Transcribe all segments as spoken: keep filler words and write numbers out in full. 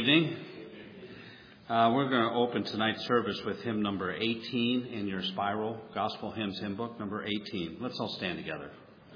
evening. Uh, we're going to open tonight's service with hymn number eighteen in your spiral, Gospel Hymns Hymn Book, number eighteen. Let's all stand together.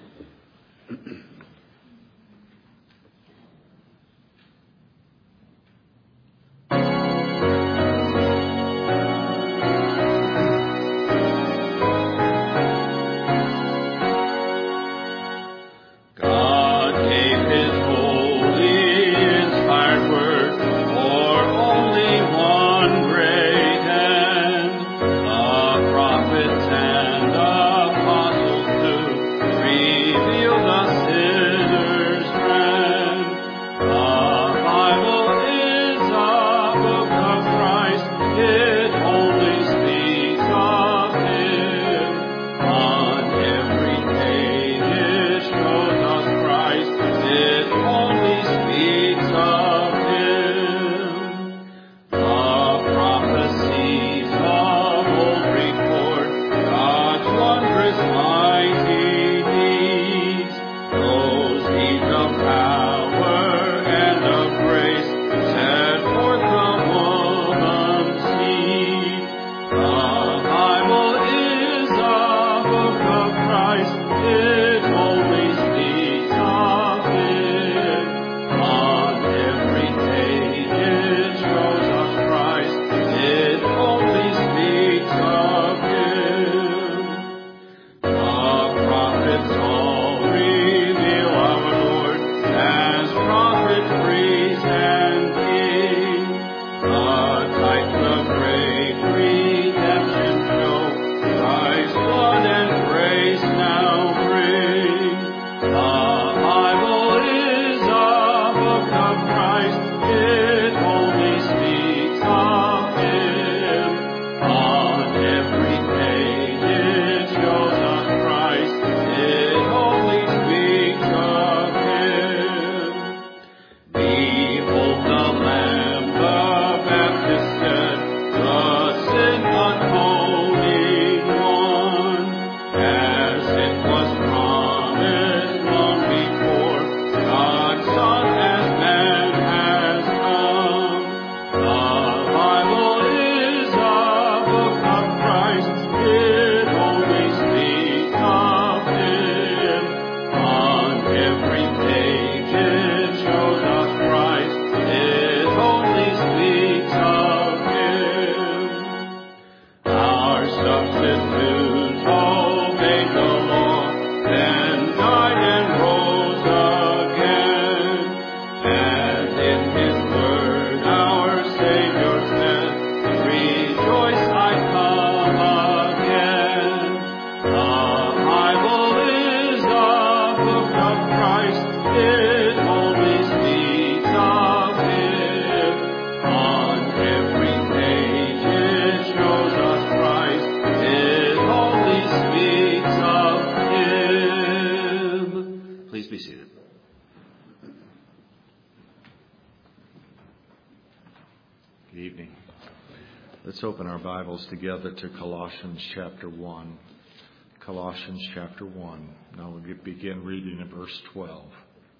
Together to Colossians chapter one. Colossians chapter one. Now we begin reading at verse twelve.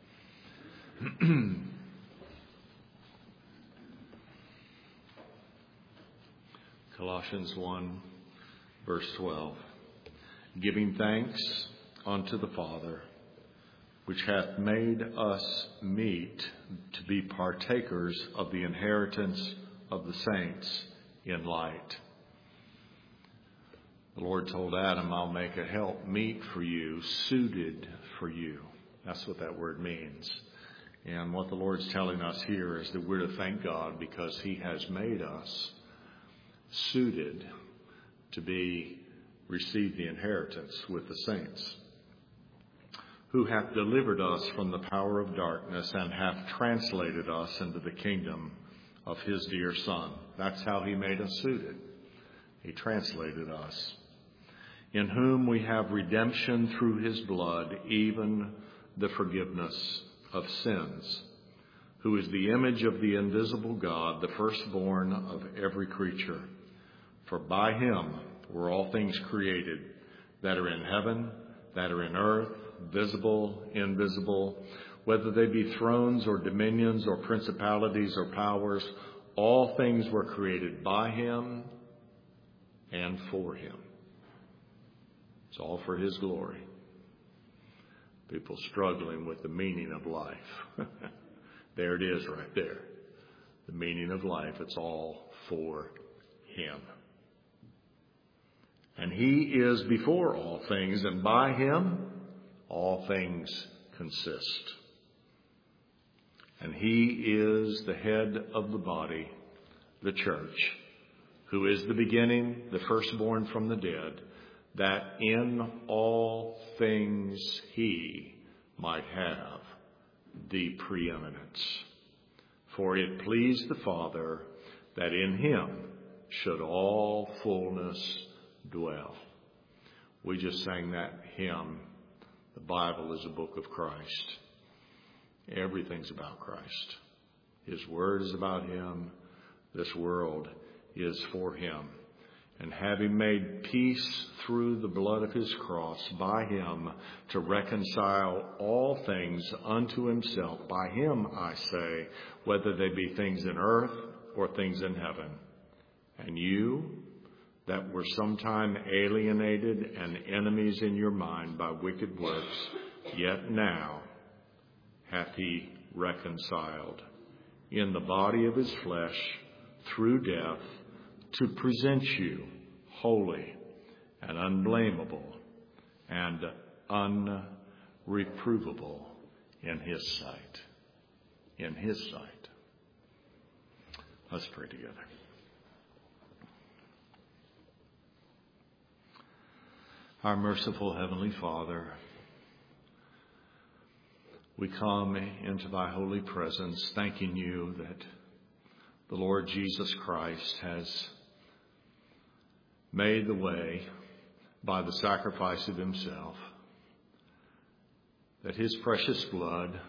Colossians one, verse twelve. Giving thanks unto the Father, which hath made us meet to be partakers of the inheritance of the saints in light. The Lord told Adam, I'll make a help meet for you, suited for you. That's what that word means. And what the Lord's telling us here is that we're to thank God because He has made us suited to be, receive the inheritance with the saints, who hath delivered us from the power of darkness and hath translated us into the kingdom of His dear Son. That's how He made us suited. He translated us. In whom we have redemption through His blood, even the forgiveness of sins, who is the image of the invisible God, the firstborn of every creature. For by Him were all things created, that are in heaven, that are in earth, visible, invisible, whether they be thrones or dominions or principalities or powers, all things were created by him and for him. It's all for his glory. People struggling with the meaning of life. There it is right there. The meaning of life, it's all for him. And he is before all things, and by him all things consist. And he is the head of the body, the church, who is the beginning, the firstborn from the dead, that in all things he might have the preeminence. For it pleased the Father that in him should all fullness dwell. We just sang that hymn. The Bible is a book of Christ. Everything's about Christ. His word is about him. This world is for him. And having made peace through the blood of his cross, by him to reconcile all things unto himself, by him, I say, whether they be things in earth or things in heaven. And you, that were sometime alienated and enemies in your mind by wicked works, yet now hath he reconciled in the body of his flesh through death, to present you holy and unblameable and unreprovable in his sight. In his sight. Let's pray together. Our merciful Heavenly Father, we come into thy holy presence thanking you that the Lord Jesus Christ has made the way by the sacrifice of himself, that his precious blood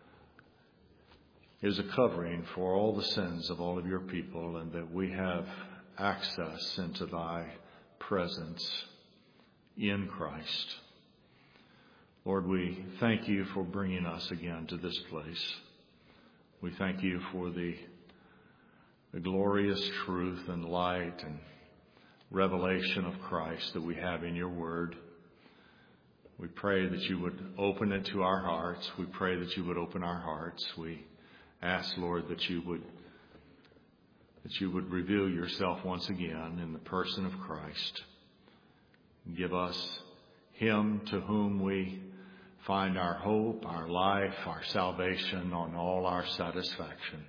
is a covering for all the sins of all of your people, and that we have access into thy presence in Christ. Lord, we thank you for bringing us again to this place. We thank you for the the glorious truth and light and revelation of Christ that we have in your word. We pray that you would open it to our hearts. We pray that you would open our hearts. We ask, Lord, that you would that you would reveal yourself once again in the person of Christ. Give us him to whom we find our hope, our life, our salvation, and all our satisfaction.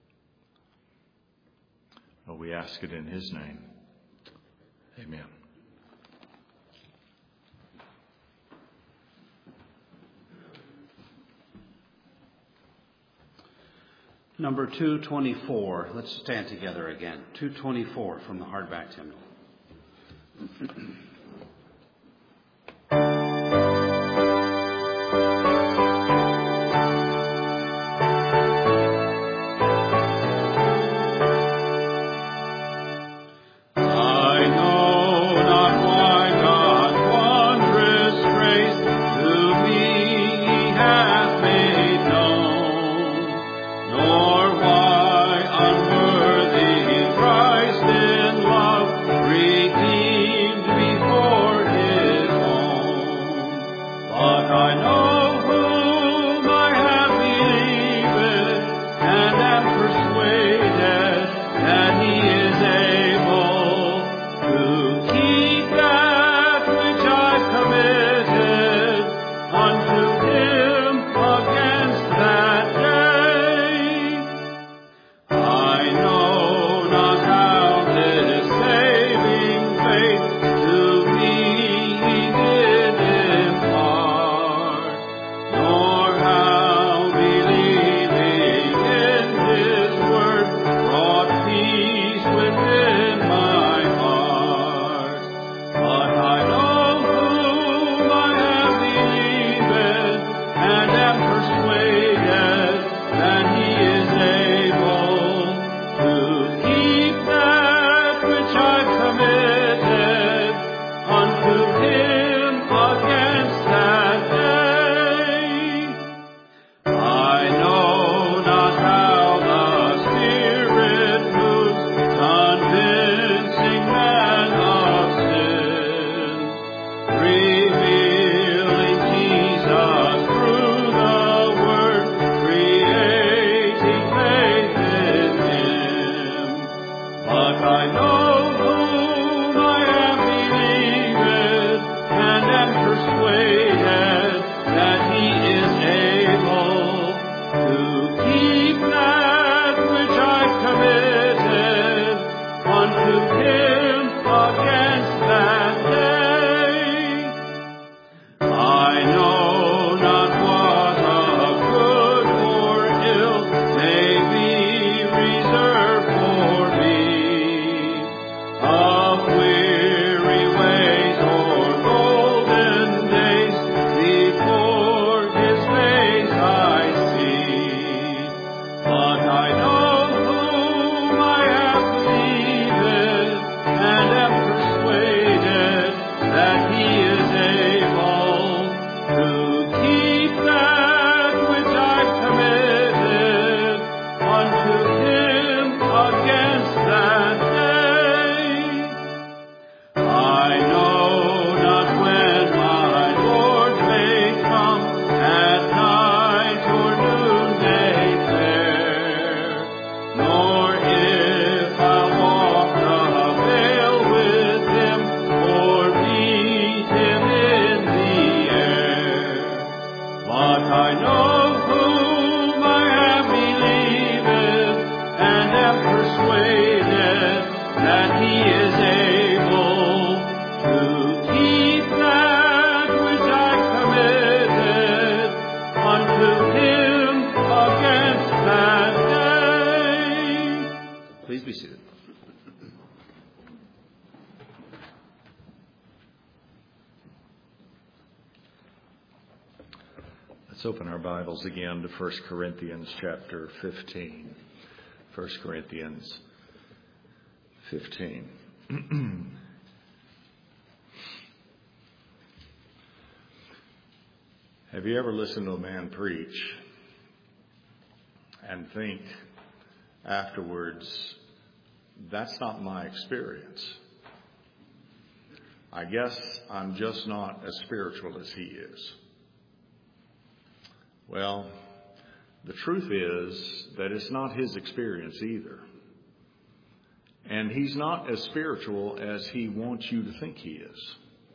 Oh, we ask it in his name. Amen. Number two twenty-four. Let's stand together again. two twenty-four from the hardback hymnal. Redeemed me He is able to keep that which I committed unto Him against that day. Please be seated. Let's open our Bibles again to First Corinthians chapter fifteen. First Corinthians fifteen. Have you ever listened to a man preach and think afterwards, that's not my experience? I guess I'm just not as spiritual as he is. Well, the truth is that it's not his experience either. And he's not as spiritual as he wants you to think he is.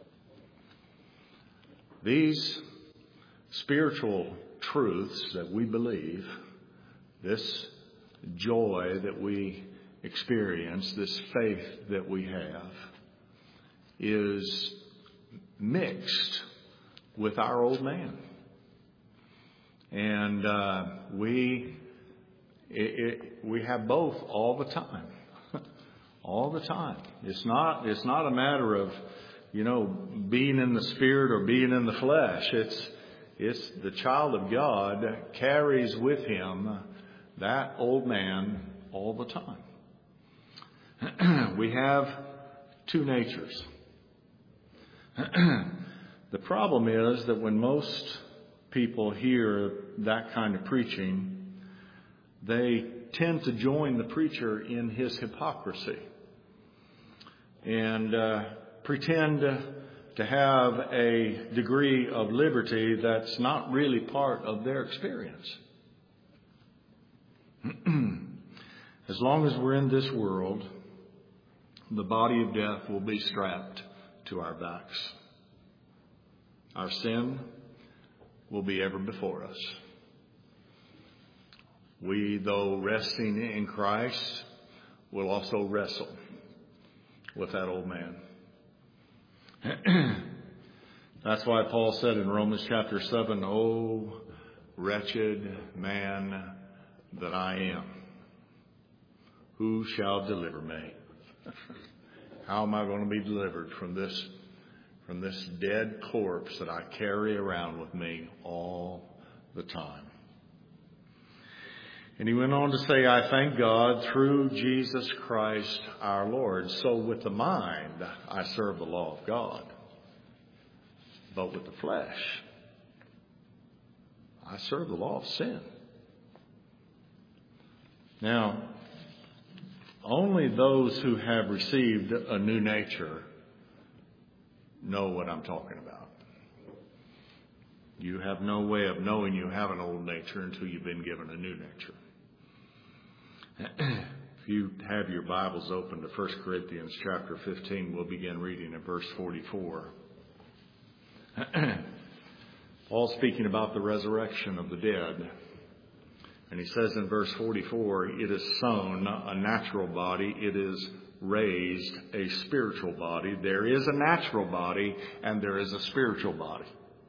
These spiritual truths that we believe, this joy that we experience, this faith that we have, is mixed with our old man. And uh, we it, it, we have both all the time, all the time. It's not it's not a matter of, you know, being in the spirit or being in the flesh. It's it's the child of God carries with him that old man all the time. We have two natures. The problem is that when most people hear that kind of preaching, they tend to join the preacher in his hypocrisy and uh, pretend to have a degree of liberty that's not really part of their experience. As long as we're in this world, the body of death will be strapped to our backs. Our sin will be ever before us. We, though resting in Christ, will also wrestle with that old man. That's why Paul said in Romans chapter seven, "O wretched man that I am, who shall deliver me?" How am I going to be delivered from this from this dead corpse that I carry around with me all the time? And he went on to say, "I thank God through Jesus Christ our Lord. So with the mind, I serve the law of God. But with the flesh, I serve the law of sin." Now, only those who have received a new nature know what I'm talking about. You have no way of knowing you have an old nature until you've been given a new nature. If you have your Bibles open to First Corinthians chapter fifteen, we'll begin reading at verse forty-four. Paul's speaking about the resurrection of the dead. And he says in verse forty-four, "It is sown a natural body, it is raised a spiritual body." There is a natural body and there is a spiritual body.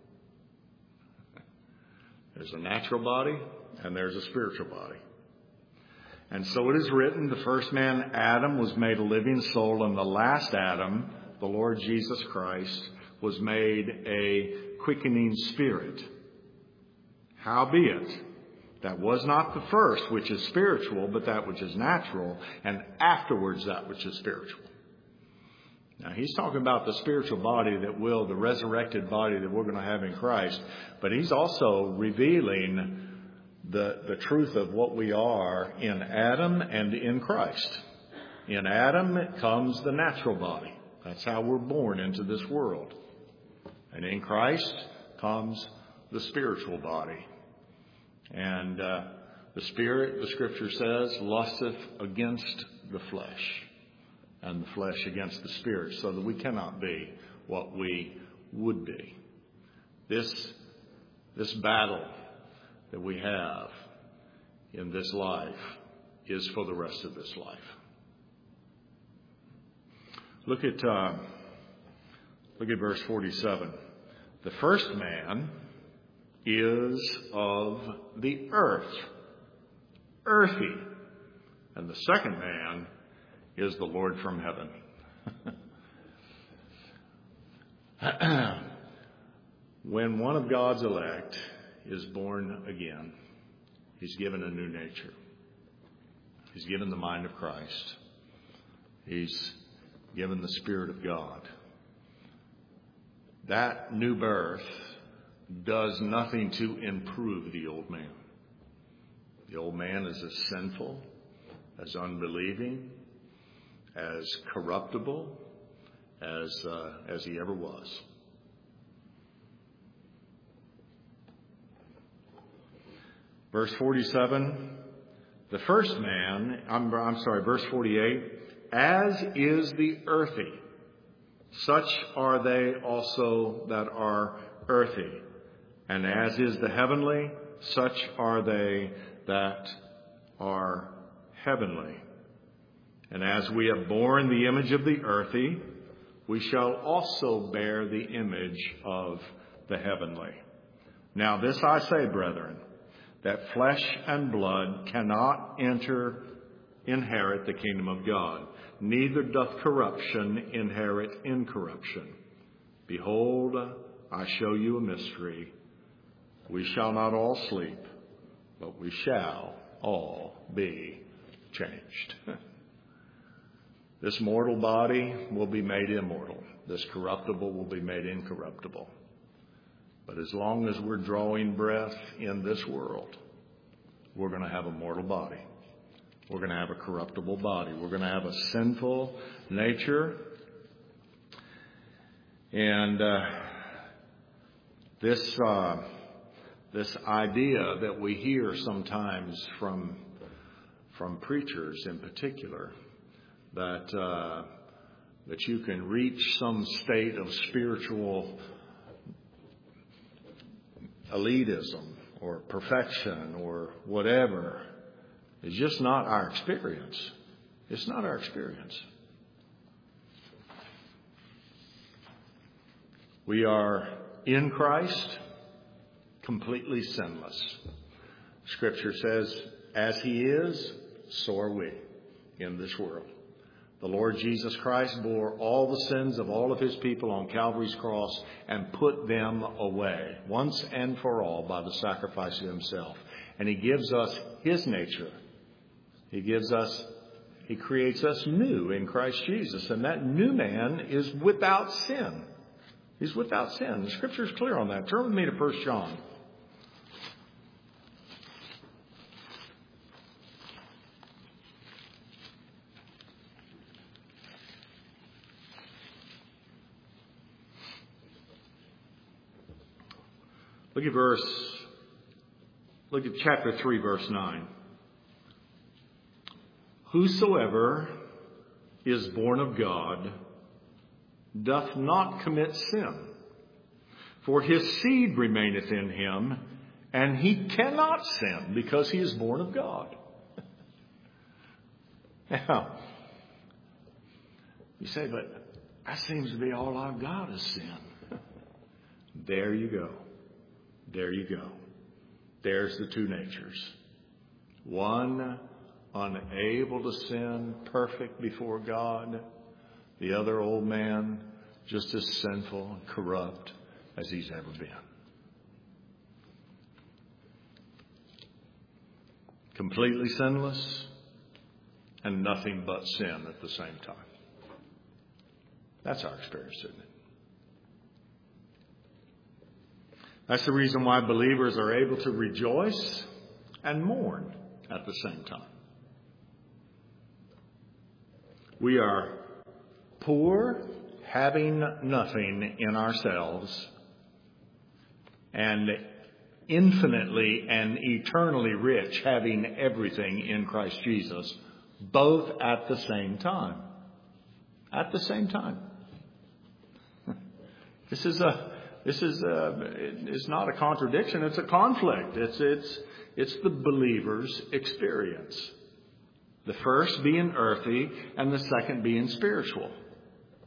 There's a natural body and there's a spiritual body. And so it is written, the first man, Adam, was made a living soul, and the last Adam, the Lord Jesus Christ, was made a quickening spirit. Howbeit, that was not the first, which is spiritual, but that which is natural, and afterwards that which is spiritual. Now, he's talking about the spiritual body that will, the resurrected body that we're going to have in Christ, but he's also revealing the, the truth of what we are in Adam and in Christ. In Adam comes the natural body. That's how we're born into this world. And in Christ comes the spiritual body. And uh, the spirit, the scripture says, lusteth against the flesh, and the flesh against the spirit, so that we cannot be what we would be. This, this battle that we have in this life is for the rest of this life. Look at uh, look at verse forty-seven. The first man is of the earth, earthy, and the second man is the Lord from heaven. When one of God's elect is born again, he's given a new nature. He's given the mind of Christ. He's given the Spirit of God. That new birth does nothing to improve the old man. The old man is as sinful, as unbelieving, as corruptible as uh, as he ever was. Verse forty-seven, the first man, I'm, I'm sorry, verse forty-eight, as is the earthy, such are they also that are earthy. And as is the heavenly, such are they that are heavenly. And as we have borne the image of the earthy, we shall also bear the image of the heavenly. Now this I say, brethren, that flesh and blood cannot enter, inherit the kingdom of God. Neither doth corruption inherit incorruption. Behold, I show you a mystery. We shall not all sleep, but we shall all be changed. This mortal body will be made immortal. This corruptible will be made incorruptible. But as long as we're drawing breath in this world, we're going to have a mortal body. We're going to have a corruptible body. We're going to have a sinful nature. And uh, this uh, this idea that we hear sometimes from from preachers in particular, that uh, that you can reach some state of spiritual elitism or perfection or whatever, is just not our experience. It's not our experience. We are in Christ, completely sinless. Scripture says, as He is, so are we in this world. The Lord Jesus Christ bore all the sins of all of His people on Calvary's cross and put them away once and for all by the sacrifice of Himself. And He gives us His nature. He gives us, He creates us new in Christ Jesus. And that new man is without sin. He's without sin. The Scripture is clear on that. Turn with me to First John. Look at verse, look at chapter three, verse nine. Whosoever is born of God doth not commit sin, for his seed remaineth in him, and he cannot sin because he is born of God. Now, you say, but that seems to be all I've got is sin. There you go. There you go. There's the two natures. One unable to sin, perfect before God. The other old man, just as sinful and corrupt as he's ever been. Completely sinless and nothing but sin at the same time. That's our experience, isn't it? That's the reason why believers are able to rejoice and mourn at the same time. We are poor, having nothing in ourselves, and infinitely and eternally rich, having everything in Christ Jesus, both at the same time. At the same time. This is a This is a, it's not a contradiction, it's a conflict. It's, it's, it's the believer's experience. The first being earthy and the second being spiritual.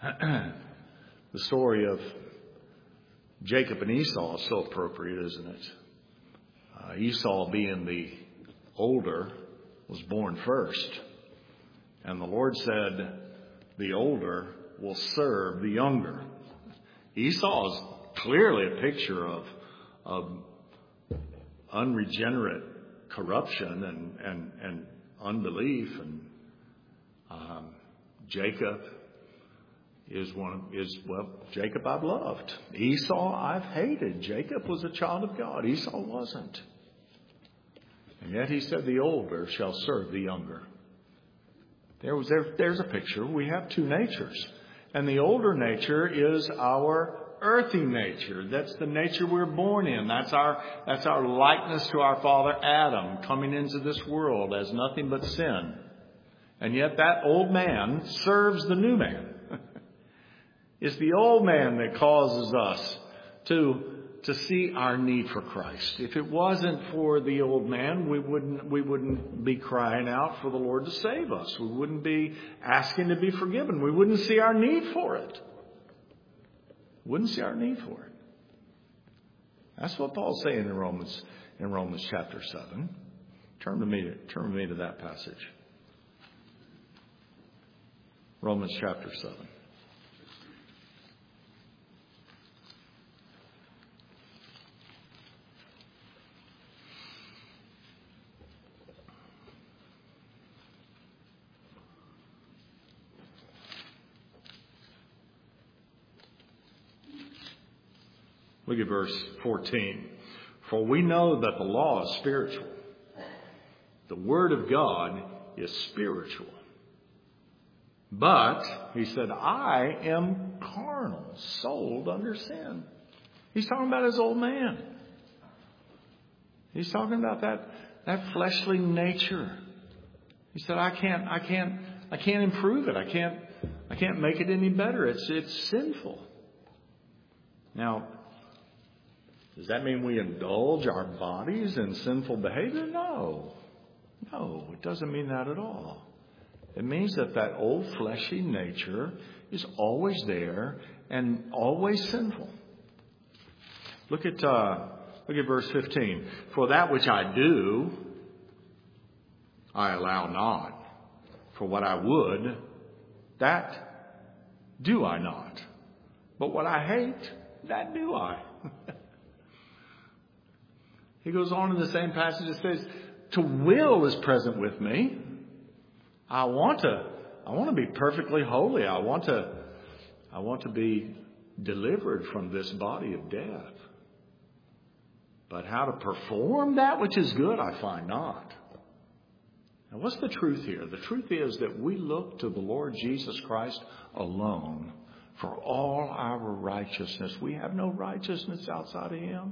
The story of Jacob and Esau is so appropriate, isn't it? Uh, Esau, being the older, was born first. And the Lord said, the older will serve the younger. Esau is clearly a picture of, of unregenerate corruption and, and, and unbelief. And um, Jacob is one is well, Jacob I've loved. Esau I've hated. Jacob was a child of God. Esau wasn't. And yet he said, the older shall serve the younger. There was there, there's a picture. We have two natures. And the older nature is our earthy nature. That's the nature we're born in. That's our that's our likeness to our father Adam, coming into this world as nothing but sin. And yet that old man serves the new man. It's the old man that causes us to to see our need for Christ. If it wasn't for the old man, we wouldn't we wouldn't be crying out for the Lord to save us. We wouldn't be asking to be forgiven. We wouldn't see our need for it. Wouldn't see our need for it. That's what Paul's saying in Romans in Romans chapter seven. Turn to me to, turn to me to that passage. Romans chapter seven. Look at verse fourteen. For we know that the law is spiritual. The word of God is spiritual. But, he said, I am carnal, sold under sin. He's talking about his old man. He's talking about that, that fleshly nature. He said, I can't, I can't, I can't improve it. I can't, I can't make it any better. It's, it's sinful. Now, does that mean we indulge our bodies in sinful behavior? No. No, it doesn't mean that at all. It means that that old fleshy nature is always there and always sinful. Look at uh, look at verse fifteen. For that which I do, I allow not. For what I would, that do I not. But what I hate, that do I. He goes on in the same passage and says, to will is present with me. I want to, I want to be perfectly holy. I want to, I want to be delivered from this body of death. But how to perform that which is good, I find not. Now, what's the truth here? The truth is that we look to the Lord Jesus Christ alone for all our righteousness. We have no righteousness outside of Him.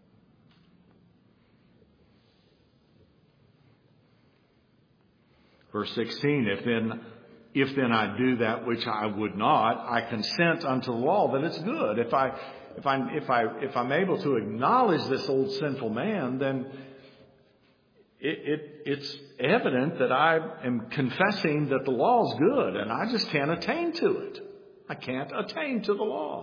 Verse sixteen, if then, if then I do that which I would not, I consent unto the law that it's good. If I, if I, if I, if I'm able to acknowledge this old sinful man, then it, it, it's evident that I am confessing that the law is good, and I just can't attain to it. I can't attain to the law.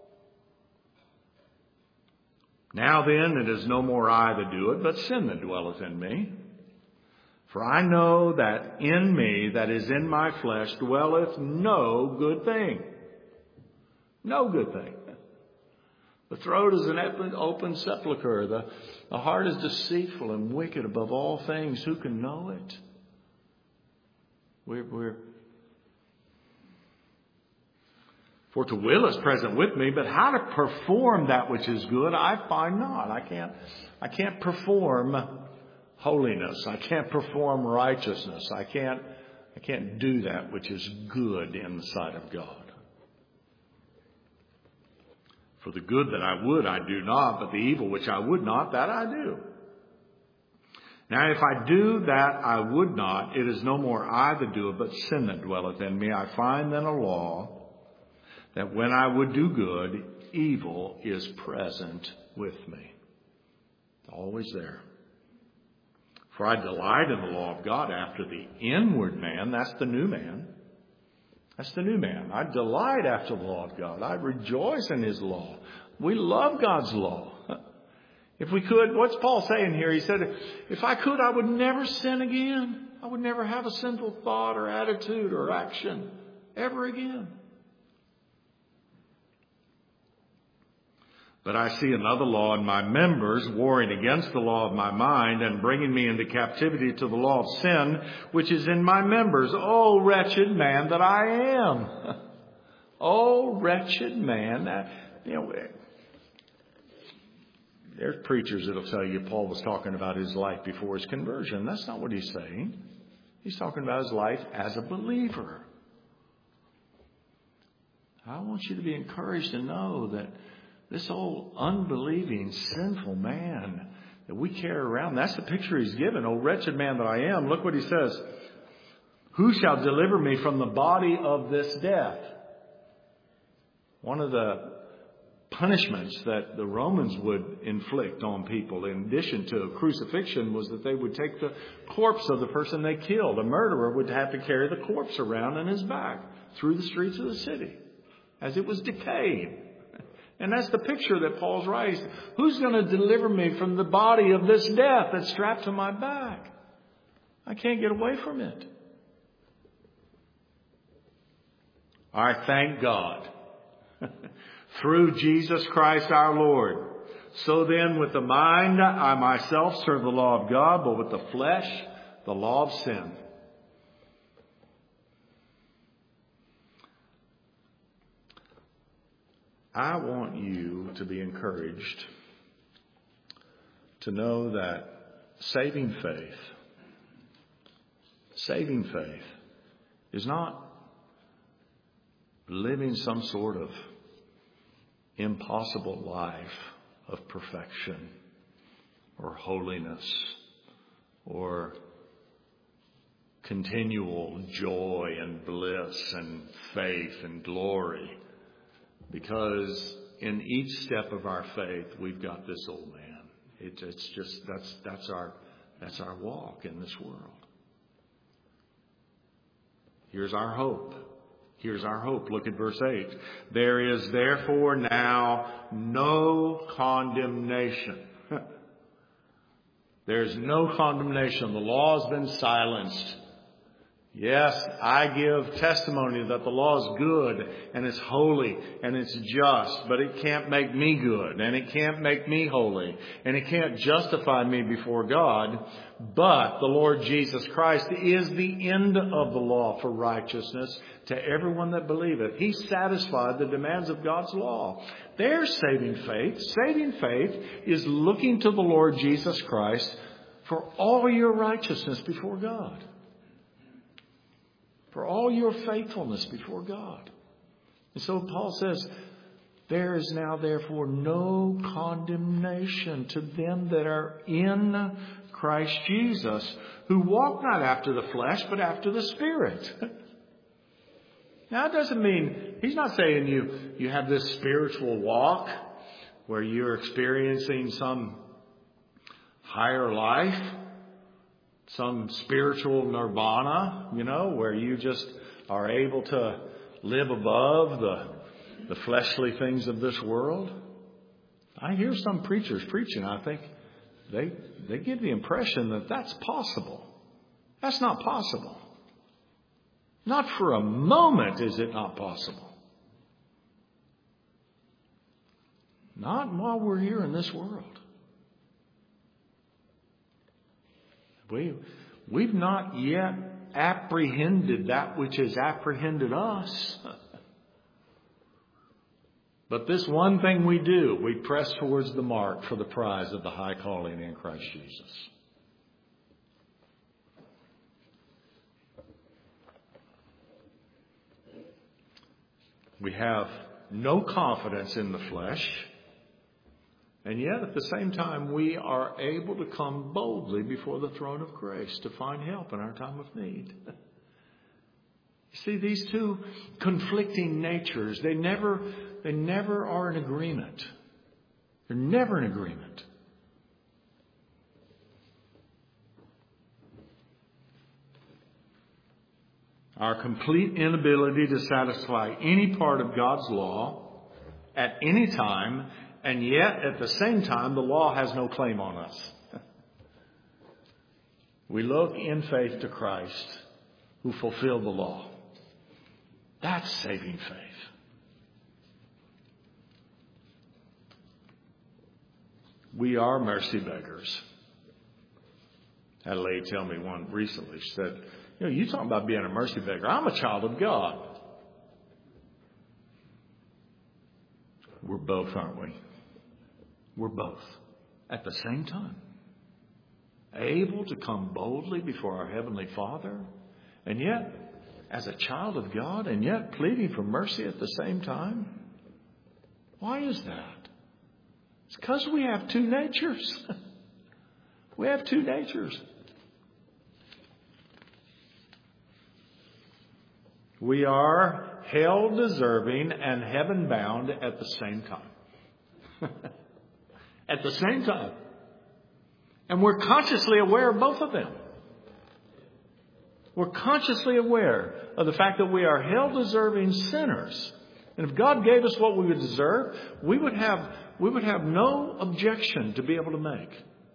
Now then, it is no more I that do it, but sin that dwelleth in me. For I know that in me, that is in my flesh, dwelleth no good thing. No good thing. The throat is an open sepulchre. The, the heart is deceitful and wicked above all things. Who can know it? We're, we're For to will is present with me, but how to perform that which is good, I find not. I can't, I can't perform holiness. I can't perform righteousness. I can't, I can't do that which is good in the sight of God. For the good that I would, I do not, but the evil which I would not, that I do. Now, if I do that I would not, it is no more I that do it, but sin that dwelleth in me. I find then a law that when I would do good, evil is present with me. Always there. For I delight in the law of God after the inward man, that's the new man. That's the new man. I delight after the law of God. I rejoice in His law. We love God's law. If we could, what's Paul saying here? He said, if I could, I would never sin again. I would never have a sinful thought or attitude or action ever again. But I see another law in my members, warring against the law of my mind and bringing me into captivity to the law of sin, which is in my members. Oh, wretched man that I am. Oh, wretched man. That, you know, there's preachers that'll tell you Paul was talking about his life before his conversion. That's not what he's saying. He's talking about his life as a believer. I want you to be encouraged to know that this old unbelieving, sinful man that we carry around, that's the picture he's given. Oh, wretched man that I am. Look what he says. Who shall deliver me from the body of this death? One of the punishments that the Romans would inflict on people in addition to crucifixion was that they would take the corpse of the person they killed. A murderer would have to carry the corpse around on his back through the streets of the city as it was decaying. And that's the picture that Paul's writing. Who's going to deliver me from the body of this death that's strapped to my back? I can't get away from it. I thank God through Jesus Christ our Lord. So then with the mind I myself serve the law of God, but with the flesh the law of sin. I want you to be encouraged to know that saving faith, saving faith is not living some sort of impossible life of perfection or holiness or continual joy and bliss and faith and glory. Because in each step of our faith, we've got this old man. It, it's just, that's, that's our, that's our walk in this world. Here's our hope. Here's our hope. Look at verse eight. There is therefore now no condemnation. There's no condemnation. The law has been silenced. Yes, I give testimony that the law is good and it's holy and it's just, but it can't make me good and it can't make me holy and it can't justify me before God. But the Lord Jesus Christ is the end of the law for righteousness to everyone that believeth. He satisfied the demands of God's law. There's saving faith. Saving faith is looking to the Lord Jesus Christ for all your righteousness before God. For all your faithfulness before God. And so Paul says, there is now therefore no condemnation to them that are in Christ Jesus, who walk not after the flesh, but after the Spirit. Now, it doesn't mean, he's not saying you, you have this spiritual walk where you're experiencing some higher life. Some spiritual nirvana, you know, where you just are able to live above the, the fleshly things of this world. I hear some preachers preaching. I think they, they give the impression that that's possible. That's not possible. Not for a moment is it not possible. Not while we're here in this world. We, we've not yet apprehended that which has apprehended us. But this one thing we do, we press towards the mark for the prize of the high calling in Christ Jesus. We have no confidence in the flesh. And yet, at the same time, we are able to come boldly before the throne of grace to find help in our time of need. You see, these two conflicting natures, they never, they never are in agreement. They're never in agreement. our complete inability to satisfy any part of God's law at any time, and yet at the same time the law has no claim on us. We look in faith to Christ who fulfilled the law. That's saving faith. We are mercy beggars. I had a lady tell me one recently. She said, you know, you talking about being a mercy beggar. I'm a child of God. We're both, aren't we? We're both at the same time. Able to come boldly before our Heavenly Father, and yet as a child of God, and yet pleading for mercy at the same time. Why is that? It's because we have two natures. We have two natures. We are hell deserving and heaven bound at the same time. At the same time. And we're consciously aware of both of them. We're consciously aware of the fact that we are hell-deserving sinners. And if God gave us what we would deserve, we would have, we would have no objection to be able to make.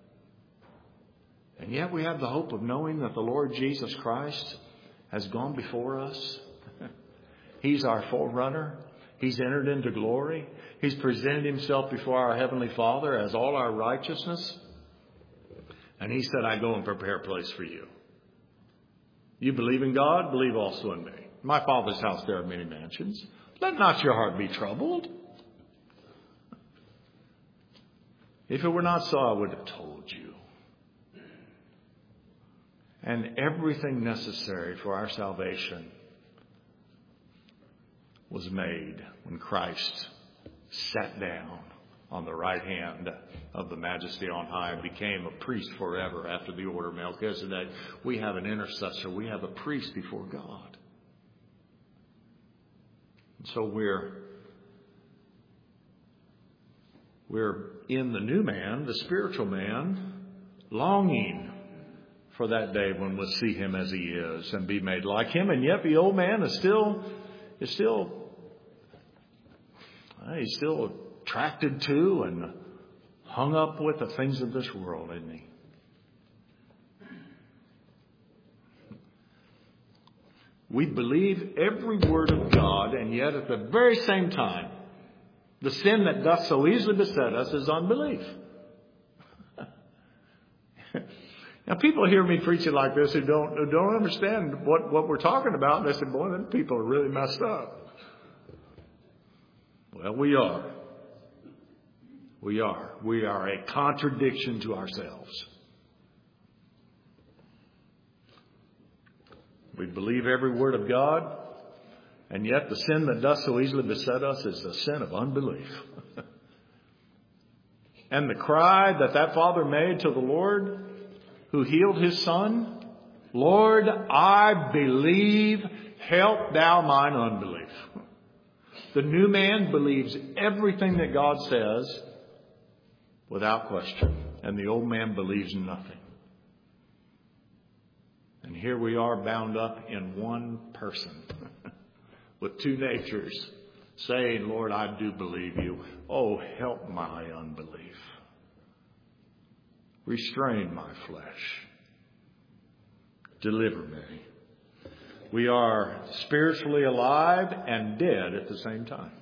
And yet we have the hope of knowing that the Lord Jesus Christ has gone before us. He's our forerunner. He's entered into glory. He's presented himself before our Heavenly Father as all our righteousness. And he said, I go and prepare a place for you. You believe in God, believe also in me. In my Father's house there are many mansions. Let not your heart be troubled. If it were not so, I would have told you. And everything necessary for our salvation was made when Christ sat down on the right hand of the Majesty on high and became a priest forever after the order of Melchizedek. We have an intercessor. We have a priest before God. And so we're we're in the new man, the spiritual man, longing for that day when we'll see him as he is and be made like him. And yet the old man is still is still he's still attracted to and hung up with the things of this world, isn't he? We believe every word of God, and yet at the very same time, the sin that doth so easily beset us is unbelief. Now, people hear me preaching like this who don't who don't understand what, what we're talking about. And they say, boy, them people are really messed up. Well, we are. We are. We are a contradiction to ourselves. We believe every word of God, and yet the sin that does so easily beset us is the sin of unbelief. And the cry that that father made to the Lord who healed his son, Lord, I believe, help thou mine unbelief. The new man believes everything that God says without question, and the old man believes nothing. And here we are bound up in one person with two natures saying, Lord, I do believe you. Oh, help my unbelief. Restrain my flesh. Deliver me. We are spiritually alive and dead at the same time.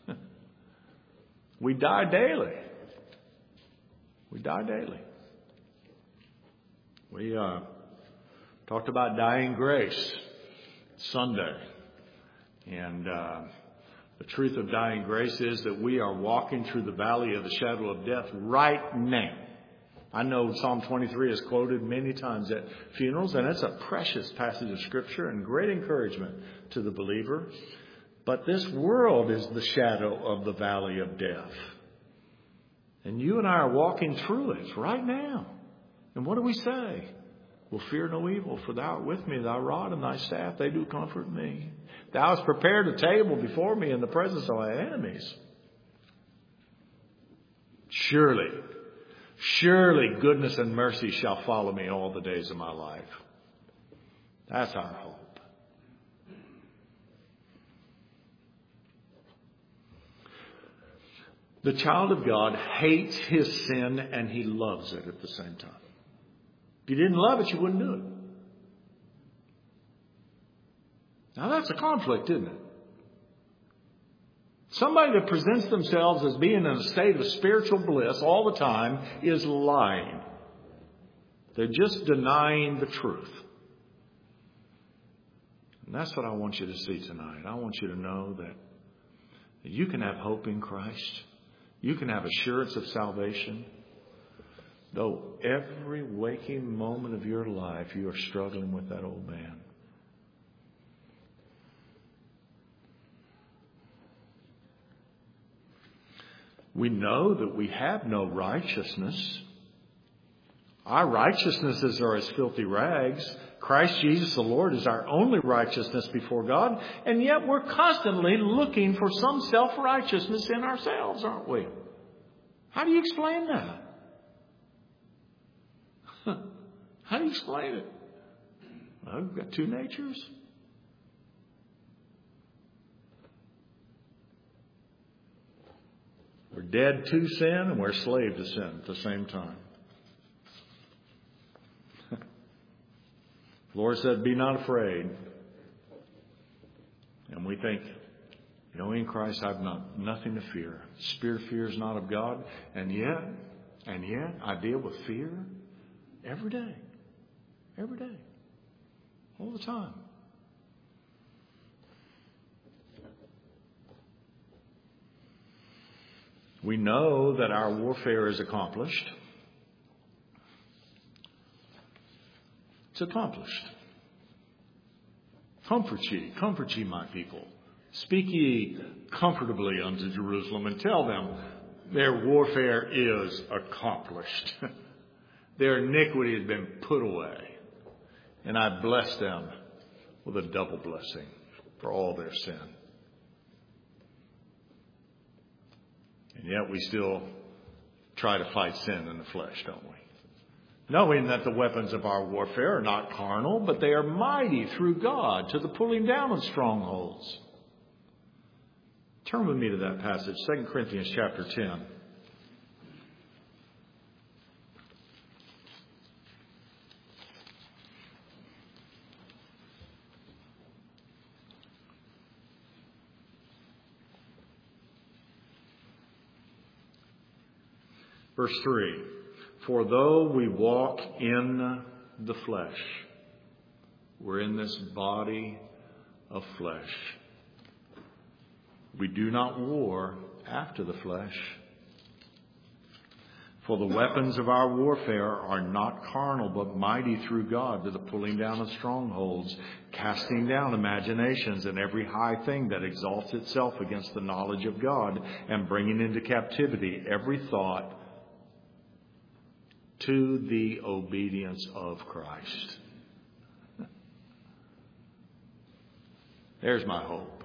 We die daily. We die daily. We uh, talked about dying grace Sunday. And uh, the truth of dying grace is that we are walking through the valley of the shadow of death right now. I know Psalm twenty-three is quoted many times at funerals, and it's a precious passage of Scripture and great encouragement to the believer. But this world is the shadow of the valley of death. And you and I are walking through it right now. And what do we say? Well, fear no evil, for thou art with me, thy rod and thy staff, they do comfort me. Thou hast prepared a table before me in the presence of my enemies. Surely, surely goodness and mercy shall follow me all the days of my life. That's our hope. The child of God hates his sin and he loves it at the same time. If you didn't love it, you wouldn't do it. Now that's a conflict, isn't it? Somebody that presents themselves as being in a state of spiritual bliss all the time is lying. They're just denying the truth. And that's what I want you to see tonight. I want you to know that you can have hope in Christ. You can have assurance of salvation. Though every waking moment of your life you are struggling with that old man. We know that we have no righteousness. Our righteousnesses are as filthy rags. Christ Jesus the Lord is our only righteousness before God. And yet we're constantly looking for some self-righteousness in ourselves, aren't we? How do you explain that? How do you explain it? Well, we've got two natures. We're dead to sin and we're slave to sin at the same time. The Lord said, be not afraid. And we think, you know, in Christ I've not, nothing to fear. Spirit of fear is not of God. And yet, and yet I deal with fear every day. Every day. All the time. We know that our warfare is accomplished. It's accomplished. Comfort ye, comfort ye, my people. Speak ye comfortably unto Jerusalem and tell them their warfare is accomplished. Their iniquity has been put away. And I bless them with a double blessing for all their sin. And yet we still try to fight sin in the flesh, don't we? Knowing that the weapons of our warfare are not carnal, but they are mighty through God to the pulling down of strongholds. Turn with me to that passage, Second Corinthians chapter ten. Verse three, for though we walk in the flesh, we're in this body of flesh. We do not war after the flesh. For the weapons of our warfare are not carnal, but mighty through God to the pulling down of strongholds, casting down imaginations and every high thing that exalts itself against the knowledge of God, and bringing into captivity every thought to the obedience of Christ. There's my hope.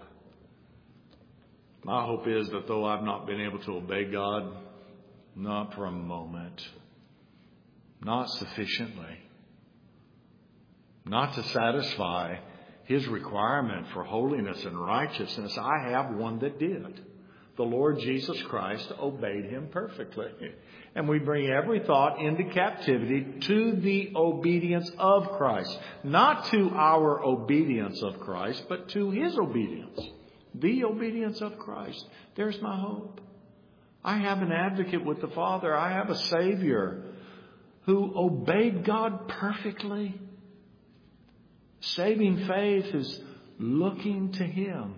My hope is that though I've not been able to obey God, not for a moment, not sufficiently, not to satisfy His requirement for holiness and righteousness, I have one that did. The Lord Jesus Christ obeyed Him perfectly. And we bring every thought into captivity to the obedience of Christ. Not to our obedience of Christ, but to His obedience. The obedience of Christ. There's my hope. I have an advocate with the Father. I have a Savior who obeyed God perfectly. Saving faith is looking to Him.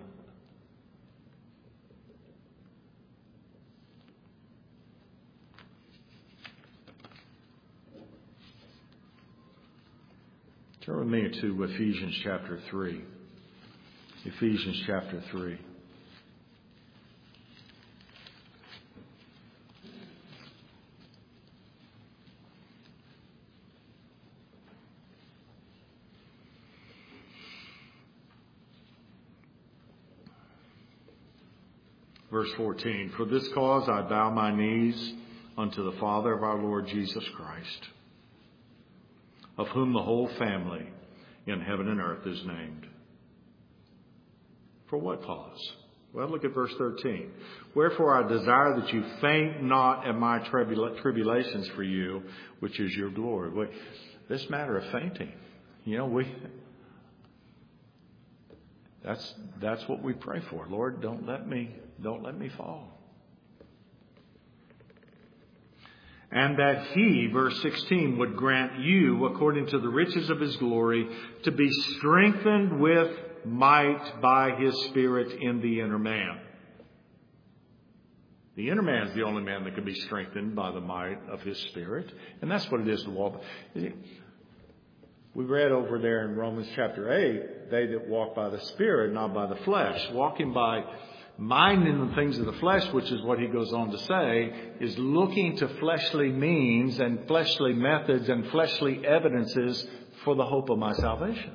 Turn with me to Ephesians chapter three. Ephesians chapter three. Verse fourteen, for this cause I bow my knees unto the Father of our Lord Jesus Christ, of whom the whole family in heaven and earth is named. For what cause? Well, look at verse thirteen. Wherefore I desire that you faint not at my tribula- tribulations for you, which is your glory. Wait, this matter of fainting, you know, we that's that's what we pray for. Lord, don't let me don't let me fall. And that He, verse sixteen, would grant you, according to the riches of His glory, to be strengthened with might by His Spirit in the inner man. The inner man is the only man that can be strengthened by the might of His Spirit. And that's what it is to walk. We read over there in Romans chapter eight, they that walk by the Spirit, not by the flesh. Walking by mind in the things of the flesh, which is what he goes on to say, is looking to fleshly means and fleshly methods and fleshly evidences for the hope of my salvation.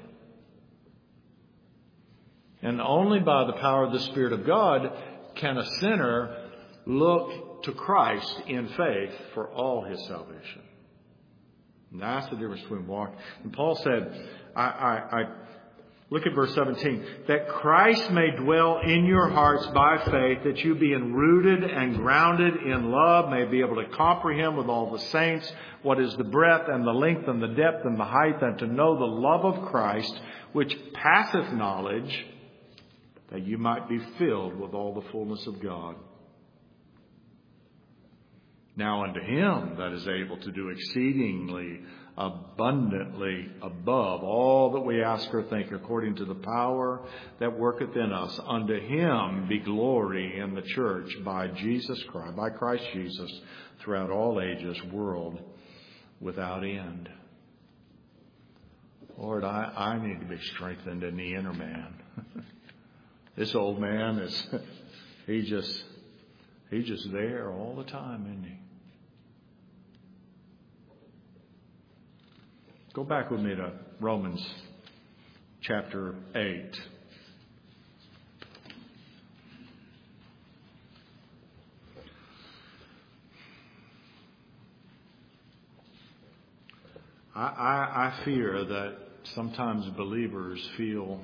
And only by the power of the Spirit of God can a sinner look to Christ in faith for all his salvation. And that's the difference between walking. And Paul said, I, I, I look at verse seventeen, that Christ may dwell in your hearts by faith, that you being rooted and grounded in love may be able to comprehend with all the saints what is the breadth and the length and the depth and the height, and to know the love of Christ, which passeth knowledge, that you might be filled with all the fullness of God. Now unto Him that is able to do exceedingly abundantly above all that we ask or think, according to the power that worketh in us, unto Him be glory in the church by Jesus Christ, by Christ Jesus, throughout all ages, world without end. Lord, I, I need to be strengthened in the inner man. This old man is, he just, he's just there all the time, isn't he? Go back with me to Romans chapter eight. I, I, I fear that sometimes believers feel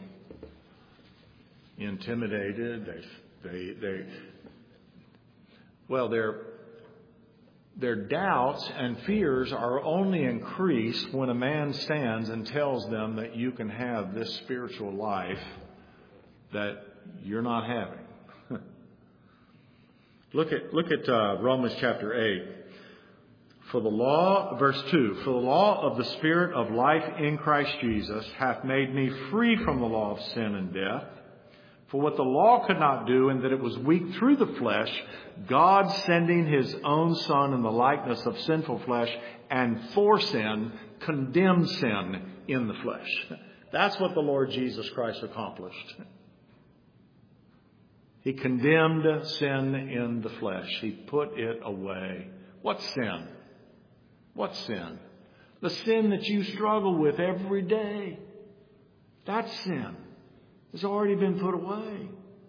intimidated. They, they, they, well, they're, their doubts and fears are only increased when a man stands and tells them that you can have this spiritual life that you're not having. look at look at uh, Romans chapter eight. For the law, verse two, for the law of the Spirit of life in Christ Jesus hath made me free from the law of sin and death. For what the law could not do, in that it was weak through the flesh, God sending His own Son in the likeness of sinful flesh, and for sin, condemned sin in the flesh. That's what the Lord Jesus Christ accomplished. He condemned sin in the flesh. He put it away. What sin? What sin? The sin that you struggle with every day. That's sin. It's already been put away.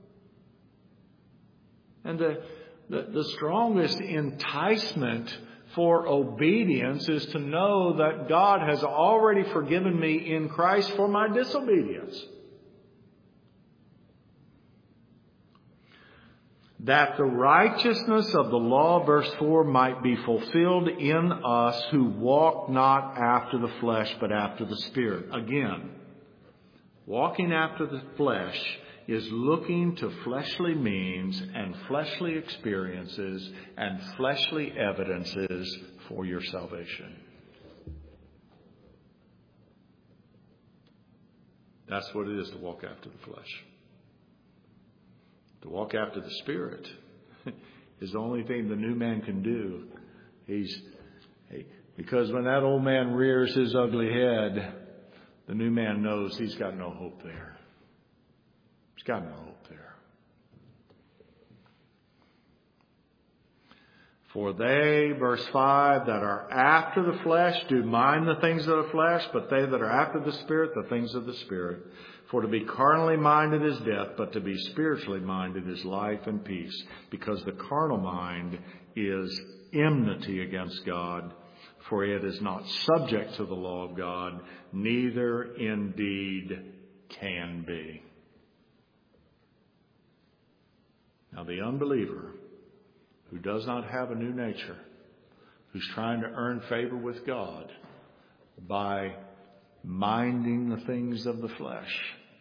And the, the, the strongest enticement for obedience is to know that God has already forgiven me in Christ for my disobedience. That the righteousness of the law, verse four, might be fulfilled in us who walk not after the flesh, but after the Spirit. Again, walking after the flesh is looking to fleshly means and fleshly experiences and fleshly evidences for your salvation. That's what it is to walk after the flesh. To walk after the Spirit is the only thing the new man can do. He's he, because when that old man rears his ugly head, the new man knows he's got no hope there. He's got no hope there. For they, verse five, that are after the flesh do mind the things of the flesh, but they that are after the Spirit, the things of the Spirit. For to be carnally minded is death, but to be spiritually minded is life and peace. Because the carnal mind is enmity against God, for it is not subject to the law of God, neither indeed can be. Now the unbeliever who does not have a new nature, who's trying to earn favor with God by minding the things of the flesh,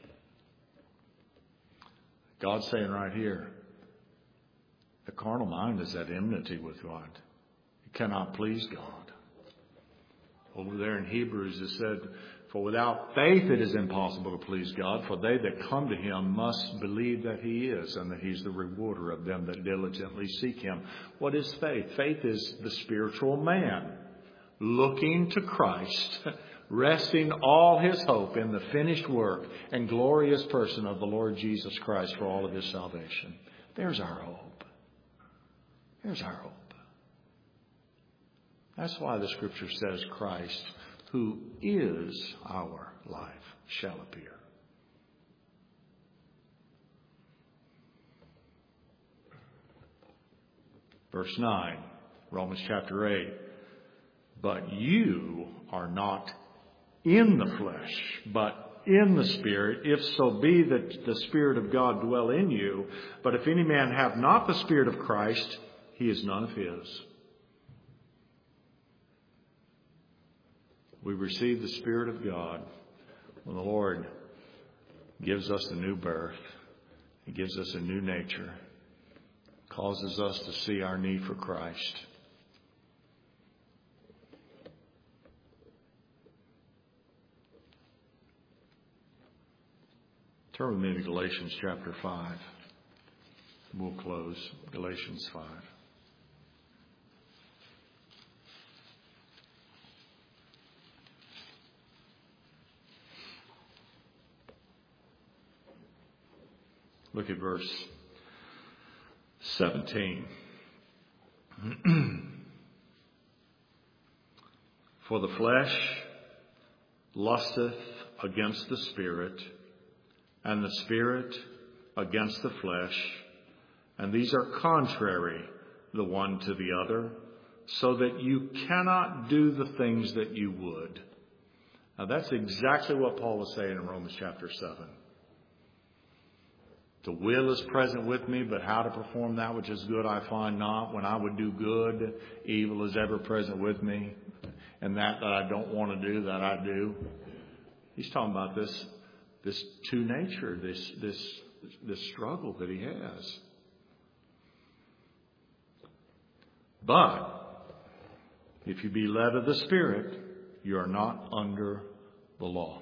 God's saying right here, the carnal mind is at enmity with God. It cannot please God. Over there in Hebrews it said, for without faith it is impossible to please God, for they that come to Him must believe that He is, and that He's the rewarder of them that diligently seek Him. What is faith? Faith is the spiritual man looking to Christ, resting all his hope in the finished work and glorious person of the Lord Jesus Christ for all of his salvation. There's our hope. There's our hope. That's why the Scripture says Christ, who is our life, shall appear. Verse nine, Romans chapter eight. But you are not in the flesh, but in the Spirit, if so be that the Spirit of God dwell in you. But if any man have not the Spirit of Christ, he is none of His. We receive the Spirit of God when the Lord gives us a new birth. He gives us a new nature. Causes us to see our need for Christ. Turn with me to Galatians chapter five. We'll close. Galatians five. Look at verse seventeen. For the flesh lusteth against the Spirit, and the Spirit against the flesh, and these are contrary the one to the other, so that you cannot do the things that you would. Now that's exactly what Paul was saying in Romans chapter seven. The will is present with me, but how to perform that which is good I find not. When I would do good, evil is ever present with me. And that that I don't want to do, that I do. He's talking about this, this two nature, this, this, this struggle that he has. But if you be led of the Spirit, you are not under the law.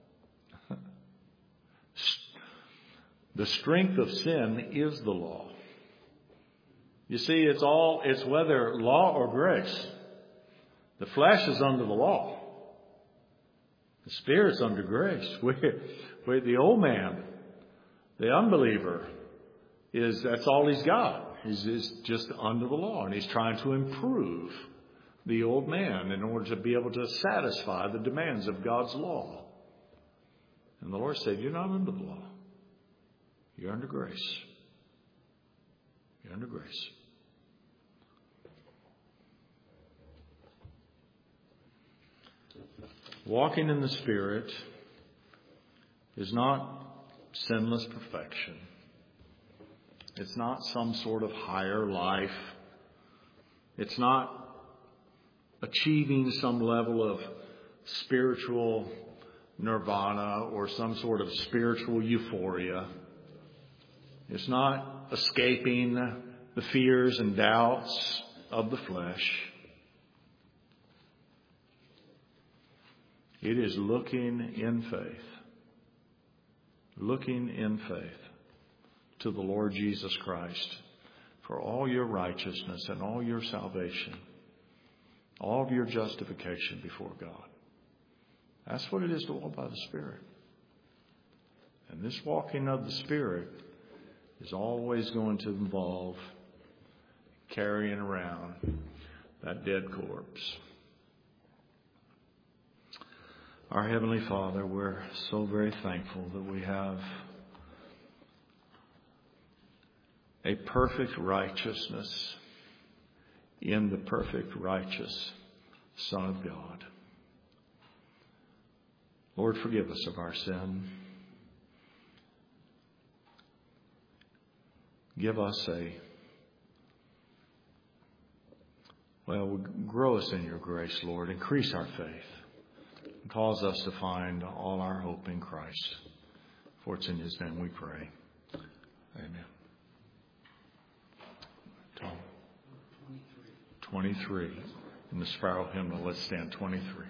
The strength of sin is the law. You see, it's all, it's whether law or grace. The flesh is under the law. The Spirit's under grace. We're, we're the old man, the unbeliever, is, that's all he's got. He's, he's just under the law, and he's trying to improve the old man in order to be able to satisfy the demands of God's law. And the Lord said, you're not under the law. You're under grace. You're under grace. Walking in the Spirit is not sinless perfection. It's not some sort of higher life. It's not achieving some level of spiritual nirvana or some sort of spiritual euphoria. It's not escaping the fears and doubts of the flesh. It is looking in faith, looking in faith to the Lord Jesus Christ for all your righteousness and all your salvation, all of your justification before God. That's what it is to walk by the Spirit. And this walking of the Spirit is always going to involve carrying around that dead corpse. Our Heavenly Father, we're so very thankful that we have a perfect righteousness in the perfect righteous Son of God. Lord, forgive us of our sin. give us a, well, grow us in your grace, Lord. Increase our faith. And cause us to find all our hope in Christ. For it's in His name we pray. Amen. Tom. twenty-three. In the Sparrow Hymnal, let's stand twenty-three.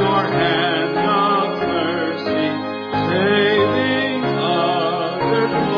Saving others.